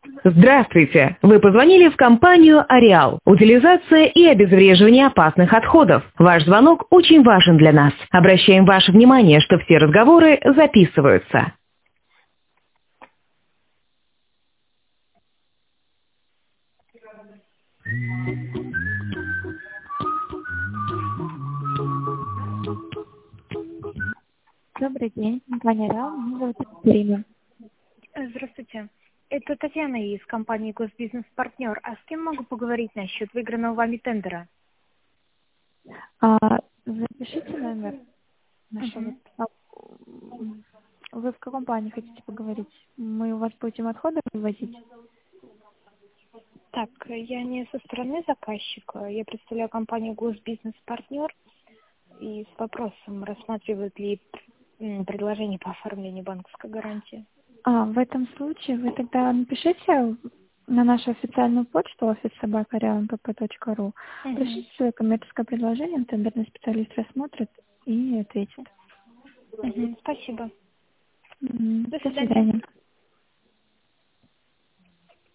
Здравствуйте! Вы позвонили в компанию «Ареал». Утилизация и обезвреживание опасных отходов. Ваш звонок очень важен для нас. Обращаем ваше внимание, что все разговоры записываются. Добрый день, компания «Реал», меня зовут Екатерина. Здравствуйте. Это Татьяна из компании «Госбизнес-партнер». А с кем могу поговорить насчет выигранного вами тендера? Запишите номер нашего. Вы в каком плане хотите поговорить? Мы у вас будем отходы вывозить? Так, я не со стороны заказчика. Я представляю компанию «Госбизнес-партнер» и с вопросом, рассматривают ли предложение по оформлению банковской гарантии. В этом случае вы тогда напишите на нашу официальную почту office@areal.mpp.ru. Пришлите свое коммерческое предложение, тендерный специалист рассмотрит и ответит. Спасибо. До свидания.